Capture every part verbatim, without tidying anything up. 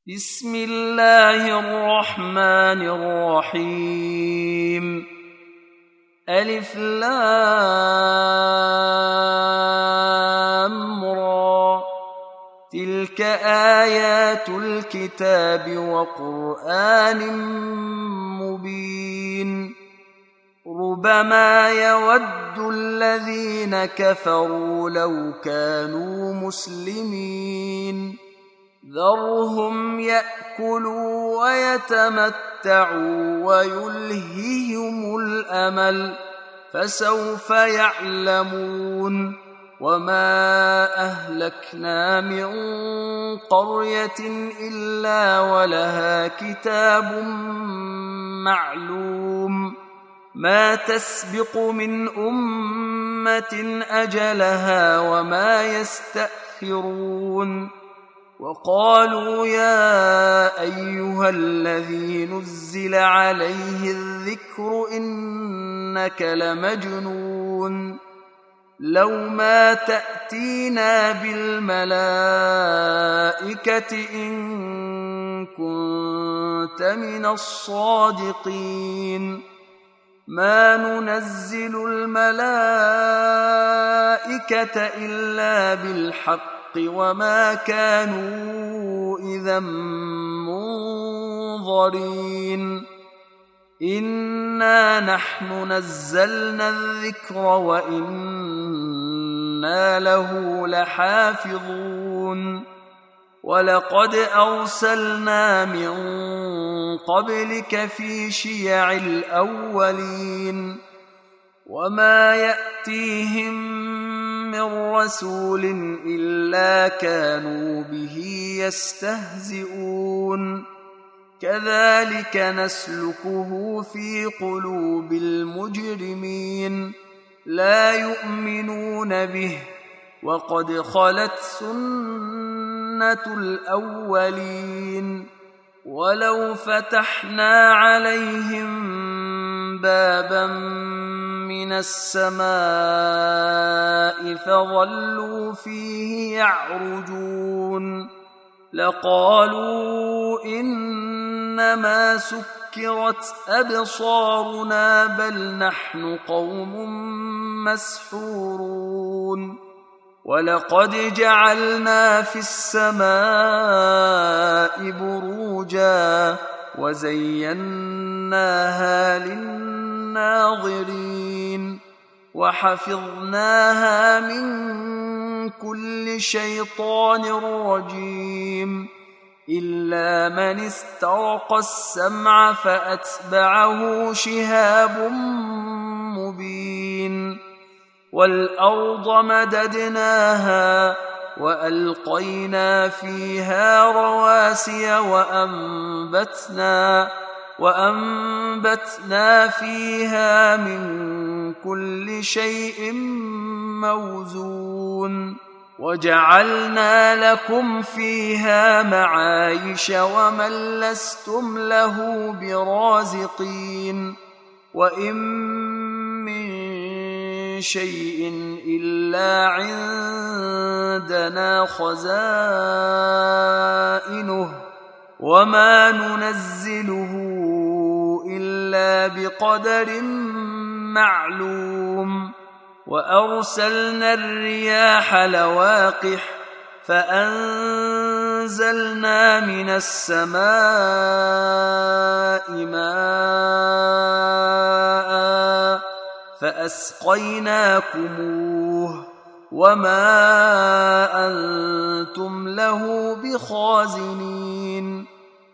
بسم الله الرحمن الرحيم. ألف لام را، تلك آيات الكتاب وقرآن مبين. ربما يود الذين كفروا لو كانوا مسلمين، ذرهم يأكلوا ويتمتعوا ويلههم الأمل، فسوف يعلمون. وما أهلكنا من قرية إلا ولها كتاب معلوم، ما تسبق من أمة أجلها وما يستأخرون. وقالوا يا أيها الذي نزل عليه الذكر إنك لمجنون، لو ما تأتينا بالملائكة إن كنت من الصادقين. ما ننزل الملائكة إلا بالحق وما كانوا إذا منظرين. إنا نحن نزلنا الذكر وإنا له لحافظون. ولقد أرسلنا من قبلك في شيع الأولين، وما يأتيهم من رسول إلا كانوا به يستهزئون. كذلك نسلكه في قلوب المجرمين، لا يؤمنون به، وقد خلت سنة الأولين. ولو فتحنا عليهم بابا من السماء فظلوا فيه يعرجون لقالوا إنما سكرت أبصارنا بل نحن قوم مسحورون. ولقد جعلنا في السماء بروجا وزيناها للناظرين، وحفظناها من كل شيطان رجيم، إلا من استرق السمع فأتبعه شهاب مبين. والأرض مددناها وألقينا فيها رواسي وأنبتنا, وأنبتنا فيها من كل شيء موزون. وجعلنا لكم فيها معايش ومن لستم له برازقين. وإن من شيء إلا عندنا خزائنه وما ننزله إلا بقدر معلوم. وأرسلنا الرياح لواقح فأنزلنا من السماء ماء فأسقيناكموه وما أنتم له بخازنين.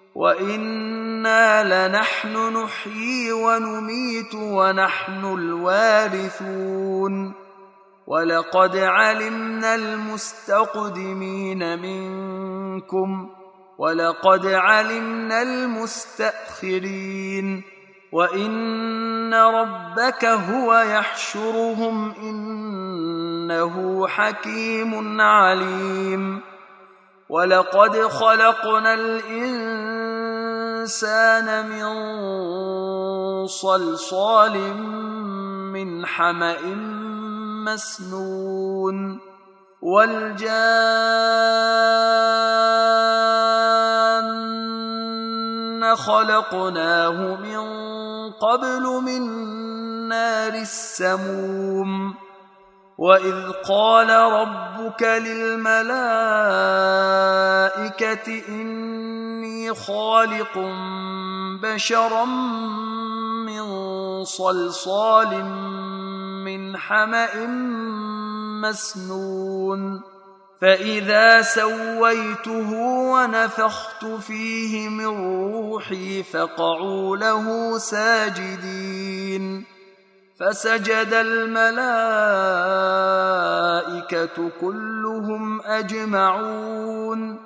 وإنا لنحن نحيي ونميت ونحن الوارثون. ولقد علمنا المستقدمين منكم ولقد علمنا المستأخرين. وإن ربك هو يحشرهم إنه حكيم عليم. ولقد خلقنا الإنسان من صلصال من حمأ مسنون. والجان خلقناه من قبل من نار السموم وإذ قال ربك للملائكة إني خالق بشرا من صلصال من حمأ مسنون فإذا سويته ونفخت فيه من روحي فقعوا له ساجدين فسجد الملائكة كلهم أجمعون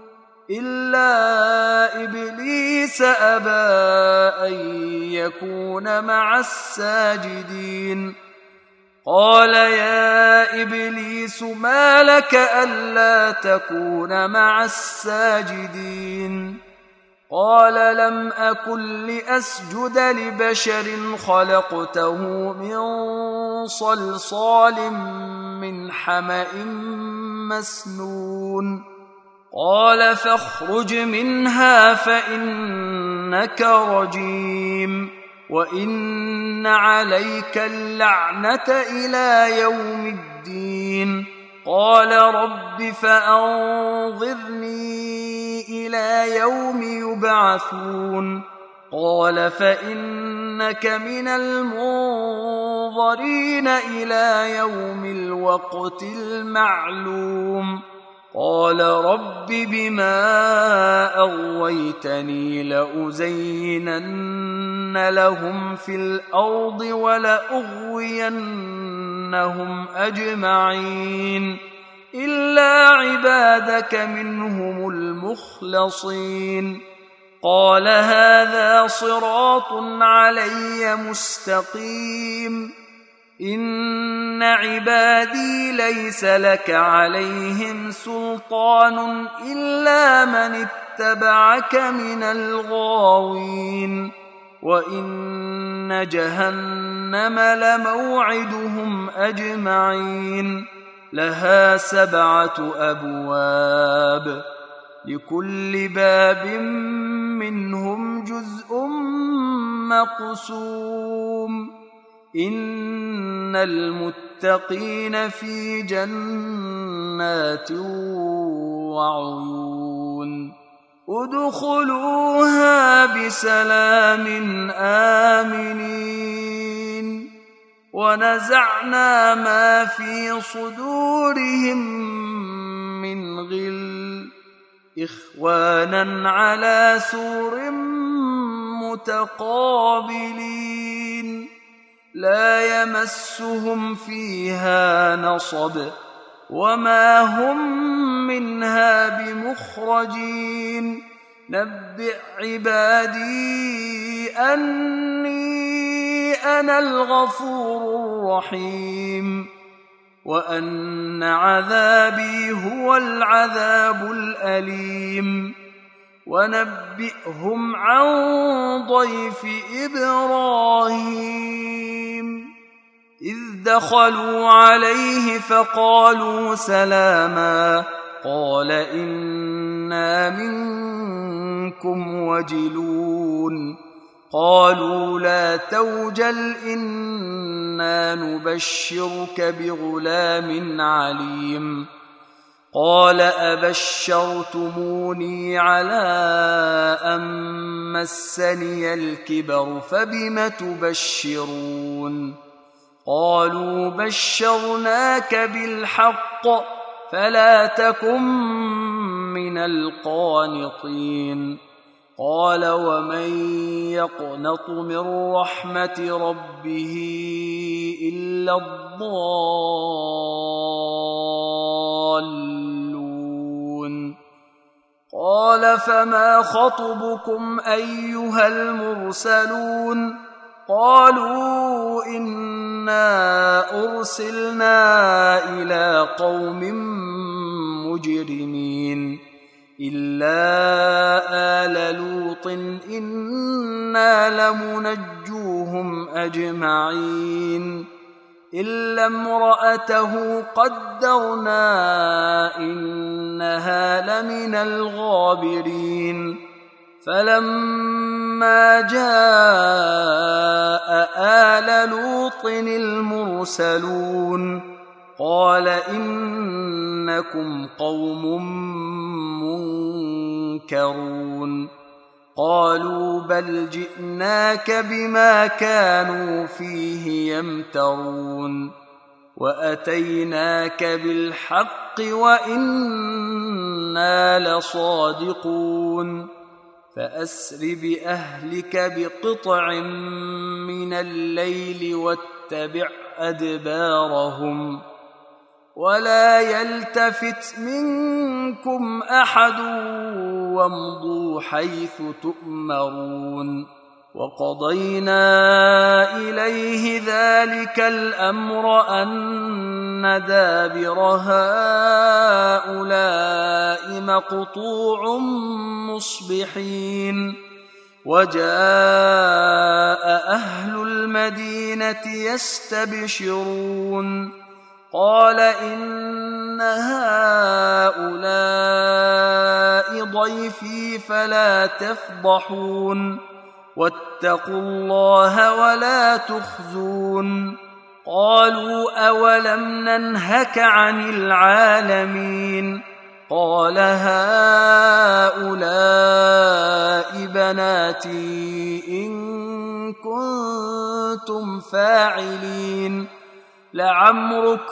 إلا إبليس أبى أن يكون مع الساجدين قال يا إبليس ما لك ألا تكون مع الساجدين قال لم أكن لأسجد لبشر خلقته من صلصال من حمأ مسنون قال فاخرج منها فإنك رجيم وإن عليك اللعنة إلى يوم الدين قال رب فأنظرني إلى يوم يبعثون قال فإنك من المنظرين إلى يوم الوقت المعلوم قال رب بما أغويتني لأزينن لهم في الأرض ولأغوينهم أجمعين إلا عبادك منهم المخلصين قال هذا صراط علي مستقيم إن عبادي ليس لك عليهم سلطان إلا من اتبعك من الغاوين وإن جهنم لموعدهم أجمعين لها سبعة أبواب لكل باب منهم جزء مقسوم إن المتقين في جنات وعيون ادخلوها بسلام آمنين ونزعنا ما في صدورهم من غل إخوانا على سور متقابلين لا يمسهم فيها نصب وما هم منها بمخرجين نبئ عبادي أني أنا الغفور الرحيم وأن عذابي هو العذاب الأليم ونبئهم عن ضيف إبراهيم إذ دخلوا عليه فقالوا سلاما قال إنا منكم وجلون قالوا لا توجل إنا نبشرك بغلام عليم قال أبشرتموني على أن مسني الكبر فبم تبشرون قالوا بشرناك بالحق فلا تكن من القانطين قال ومن يقنط من رحمة ربه إلا الضالون قال فما خطبكم أيها المرسلون قالوا إنا أرسلنا إلى قوم مجرمين إلا آل لوط إنا لمنجوهم أجمعين إلا امرأته قدرنا إنها لمن الغابرين فلما فلما جاء آل لوط المرسلون قال إنكم قوم منكرون قالوا بل جئناك بما كانوا فيه يمترون وأتيناك بالحق وإنا لصادقون فأسر بأهلك بقطع من الليل واتبع أدبارهم ولا يلتفت منكم أحد وامضوا حيث تؤمرون وقضينا إليه ذلك الأمر أن دابر هؤلاء مقطوع مصبحين وجاء أهل المدينة يستبشرون قال إن هؤلاء ضيفي فلا تفضحون واتقوا الله ولا تخزون قالوا أولم ننهك عن العالمين قال هؤلاء بناتي إن كنتم فاعلين لعمرك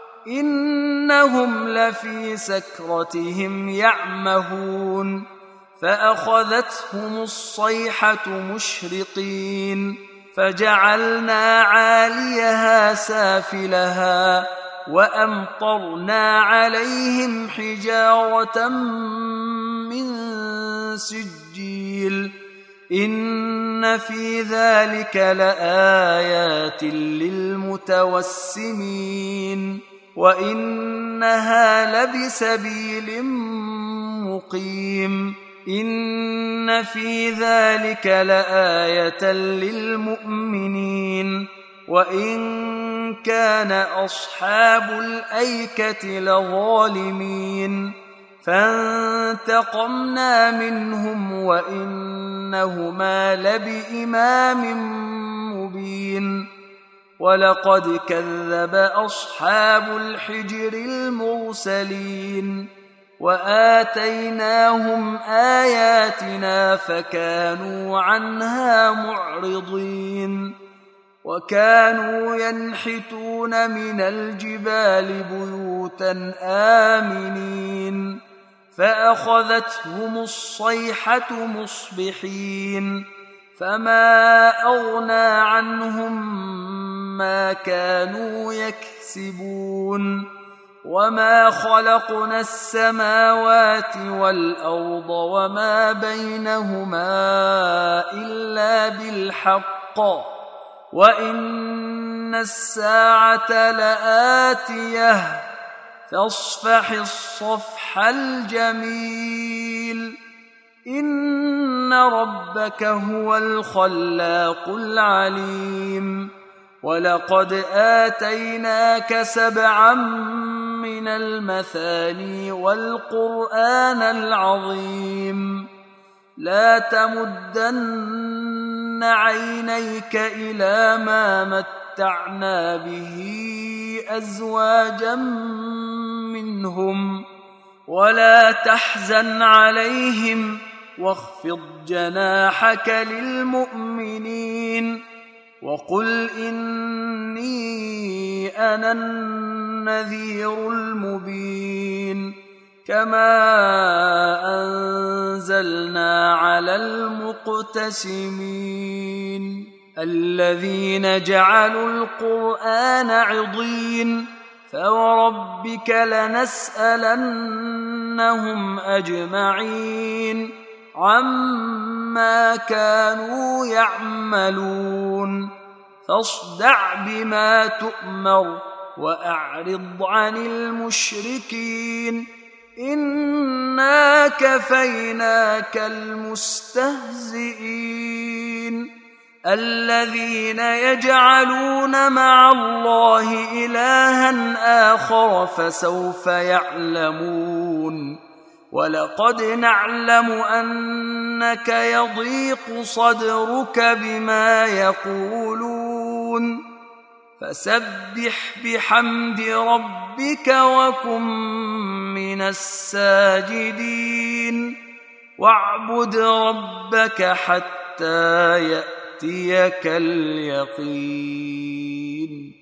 إنهم لفي سكرتهم يعمهون فأخذتهم الصيحة مشرقين فجعلنا عاليها سافلها وأمطرنا عليهم حجارة من سجيل إن في ذلك لآيات للمتوسمين وإنها لبسبيل مقيم إن في ذلك لآية للمؤمنين وإن كان أصحاب الأيكة لظالمين فانتقمنا منهم وإنهما لبإمام مبين ولقد كذب أصحاب الحجر المرسلين وآتيناهم آياتنا فكانوا عنها معرضين وكانوا ينحتون من الجبال بيوتا آمنين فأخذتهم الصيحة مصبحين فما أغنى عنهم ما كانوا يكسبون وما خلقنا السماوات والأرض وما بينهما إلا بالحق وإن الساعة لآتية فاصفح الصفح الجميل إن ربك هو الخلاق العليم ولقد آتيناك سبعا من المثاني والقرآن العظيم لا تمدن عينيك إلى ما متعنا به أزواجا منهم ولا تحزن عليهم واخفض جناحك للمؤمنين وقل إني أنا النذير المبين كما أنزلنا على المقتسمين الذين جعلوا القرآن عضين فوربك لنسألنهم أجمعين عما كانوا يعملون فاصدع بما تؤمر وأعرض عن المشركين إنا كفيناك المستهزئين الذين يجعلون مع الله إلها آخر فسوف يعلمون ولقد نعلم أنك يضيق صدرك بما يقولون فسبح بحمد ربك وكن من الساجدين واعبد ربك حتى يأتيك اليقين.